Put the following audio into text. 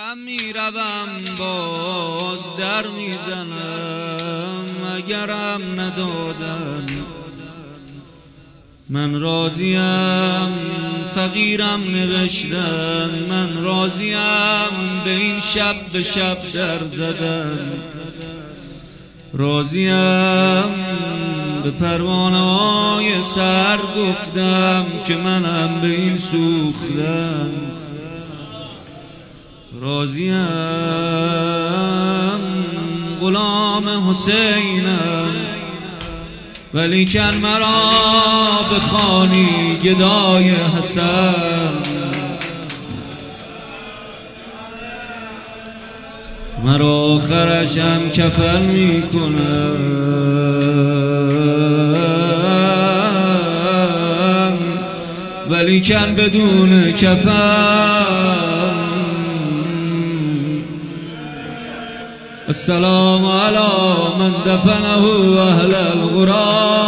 من میروم باز در میزنم، اگرم ندادن من راضیم. فقیرم نوشتن من راضیم، به این شب به شب در زدن راضیم. به پروانه های سر گفتم که منم به این سوختم راضیم. غلام حسینم ولیکن مرا بخوانی گدای حسن، مرا آخرشم کفن میکنم ولیکن بدون کفن. السلام علی من دفنه اهل الغرام.